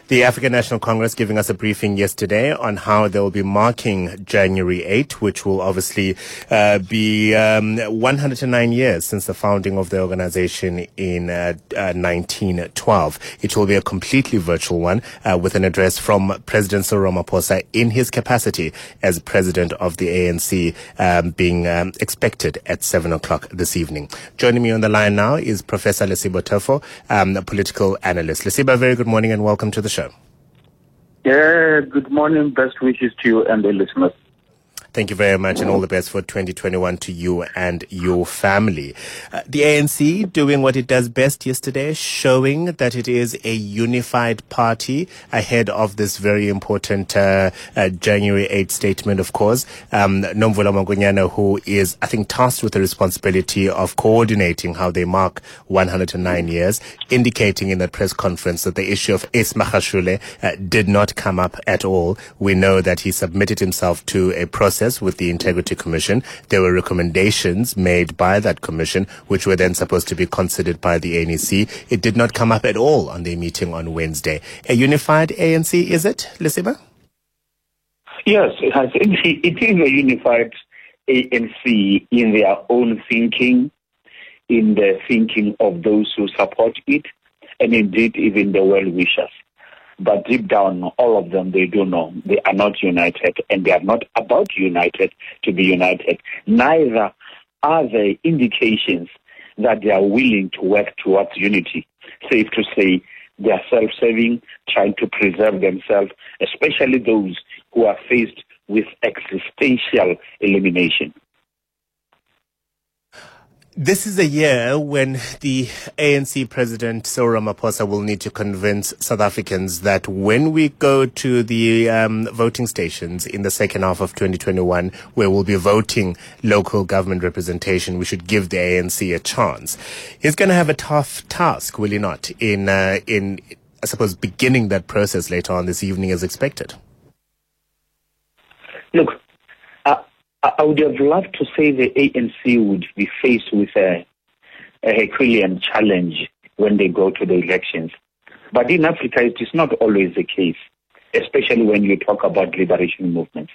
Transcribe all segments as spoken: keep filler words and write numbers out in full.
The African National Congress giving us a briefing yesterday on how they will be marking January eighth, which will obviously uh, be um, one hundred nine years since the founding of the organization in uh, uh, nineteen twelve. It will be a completely virtual one uh, with an address from President Cyril Ramaphosa in his capacity as president of the A N C um, being um, expected at seven o'clock this evening. Joining me on the line now is Professor Lesibo Tefo, um, a political analyst. Lesibo, very good morning and welcome to the show. Yeah, good morning. Best wishes to you and the listeners. Thank you very much and all the best for twenty twenty-one to you and your family. Uh, the A N C doing what it does best yesterday, showing that it is a unified party ahead of this very important uh, uh, January eighth statement, of course. Um, Nomvula Magunyana, who is, I think, tasked with the responsibility of coordinating how they mark one hundred nine years, indicating in that press conference that the issue of Ace Magashule uh, did not come up at all. We know that he submitted himself to a process with the Integrity Commission. There were recommendations made by that commission, which were then supposed to be considered by the A N C. It did not come up at all on their meeting on Wednesday. A unified A N C, is it, Lesibo? Yes, it, has, it is a unified A N C in their own thinking, in the thinking of those who support it, and indeed even the well-wishers. But deep down, all of them, they do know they are not united, and they are not about united to be united. Neither are there indications that they are willing to work towards unity. Safe to say, they are self-serving, trying to preserve themselves, especially those who are faced with existential elimination. This is a year when the A N C president, Cyril Ramaphosa, will need to convince South Africans that when we go to the um, voting stations in the second half of twenty twenty-one, where we'll be voting local government representation, we should give the A N C a chance. He's going to have a tough task, will he not, in, uh, in, I suppose, beginning that process later on this evening as expected? Look, I would have loved to say the A N C would be faced with a, a Herculean challenge when they go to the elections. But in Africa, it is not always the case, especially when you talk about liberation movements.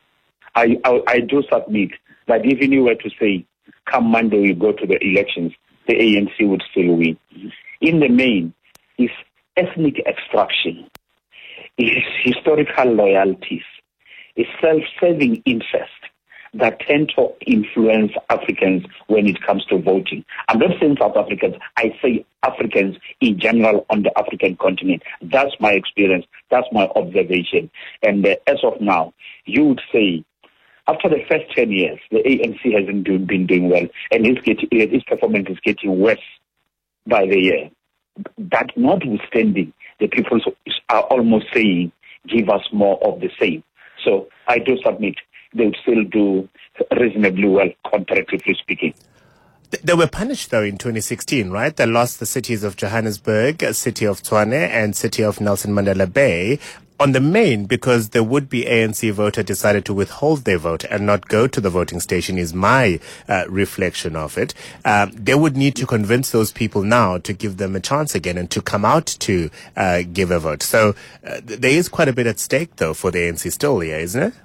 I, I, I do submit that even if you were to say, come Monday, we go to the elections, the A N C would still win. In the main, it's ethnic extraction, it's historical loyalties, it's self-serving interest that tend to influence Africans when it comes to voting. I'm not saying South Africans, I say Africans in general on the African continent. That's my experience, that's my observation. And uh, as of now, you would say, after the first ten years, the A N C hasn't do, been doing well, and its, getting, its performance is getting worse by the year. That notwithstanding, the people are almost saying, give us more of the same. So I do submit they would still do reasonably well, comparatively speaking. They were punished, though, in twenty sixteen, right? They lost the cities of Johannesburg, city of Tshwane, and city of Nelson Mandela Bay on the main because the would-be A N C voter decided to withhold their vote and not go to the voting station, is my uh, reflection of it. Um, they would need to convince those people now to give them a chance again and to come out to uh, give a vote. So uh, there is quite a bit at stake, though, for the A N C still here, isn't it?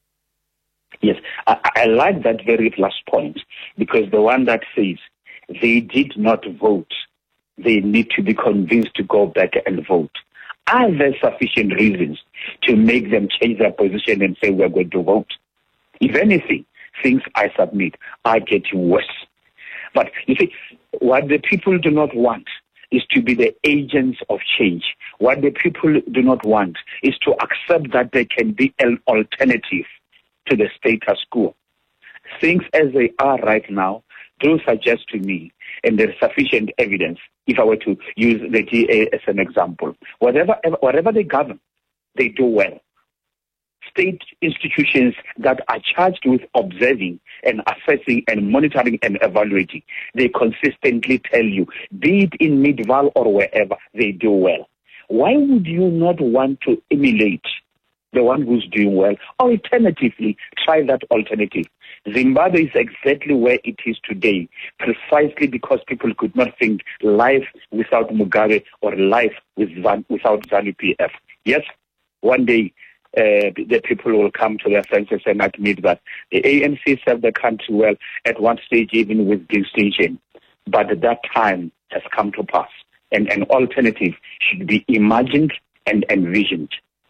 Yes, I, I like that very last point, because the one that says they did not vote, they need to be convinced to go back and vote. Are there sufficient reasons to make them change their position and say we're going to vote? If anything, things, I submit, are getting worse. But you see, what the people do not want is to be the agents of change. What the people do not want is to accept that there can be an alternative to the status quo. Things as they are right now do suggest to me, and there's sufficient evidence, if I were to use the G A as an example, whatever, whatever they govern, they do well. State institutions that are charged with observing and assessing and monitoring and evaluating, they consistently tell you, be it in Midvaal or wherever, they do well. Why would you not want to emulate the one who's doing well? Alternatively, try that alternative. Zimbabwe is exactly where it is today, precisely because people could not think life without Mugabe or life with Zan- without ZANU P F. Yes, one day uh, the people will come to their senses and admit that the A N C served the country well at one stage, even with distinction. But that time has come to pass, and an alternative should be imagined and envisioned.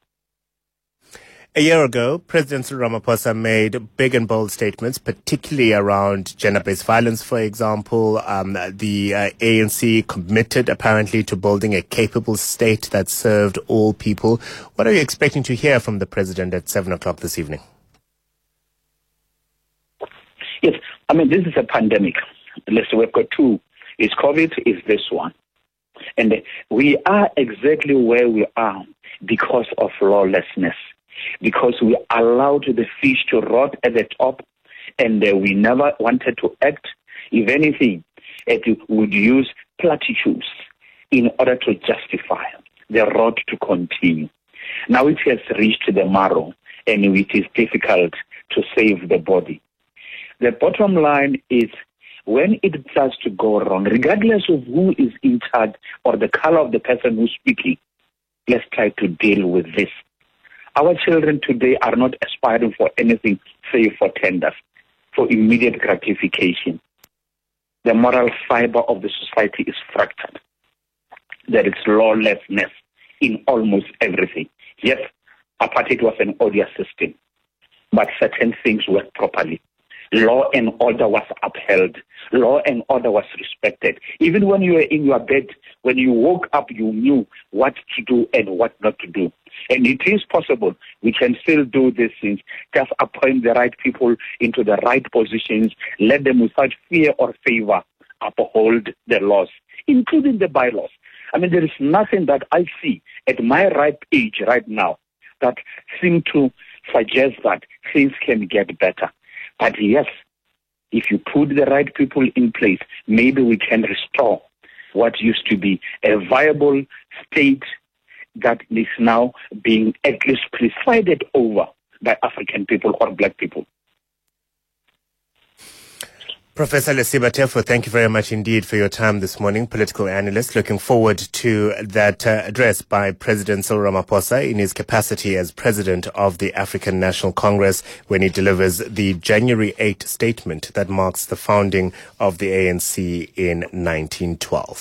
A year ago, President Cyril Ramaphosa made big and bold statements, particularly around gender-based violence, for example. Um, the uh, A N C committed, apparently, to building a capable state that served all people. What are you expecting to hear from the President at seven o'clock this evening? Yes, I mean, this is a pandemic. Listen, we've got two. Is COVID, is this one. And we are exactly where we are because of lawlessness. Because we allowed the fish to rot at the top, and uh, we never wanted to act. If anything, it would use platitudes in order to justify the rot to continue. Now it has reached the marrow, and it is difficult to save the body. The bottom line is, when it starts to go wrong, regardless of who is in charge or the color of the person who's speaking, let's try to deal with this. Our children today are not aspiring for anything save for tenders, for immediate gratification. The moral fiber of the society is fractured. There is lawlessness in almost everything. Yes, apartheid was an odious system, but certain things worked properly. Law and order was upheld. Law and order was respected. Even when you were in your bed, when you woke up, you knew what to do and what not to do. And it is possible we can still do these things. Just appoint the right people into the right positions. Let them without fear or favor uphold the laws, including the bylaws. I mean, there is nothing that I see at my ripe age right now that seems to suggest that things can get better. But yes, if you put the right people in place, maybe we can restore what used to be a viable state that is now being at least presided over by African people or black people. Professor Lesiba Tefo, thank you very much indeed for your time this morning, political analyst. Looking forward to that uh, address by President Cyril Ramaphosa in his capacity as president of the African National Congress when he delivers the January eighth statement that marks the founding of the A N C in nineteen twelve.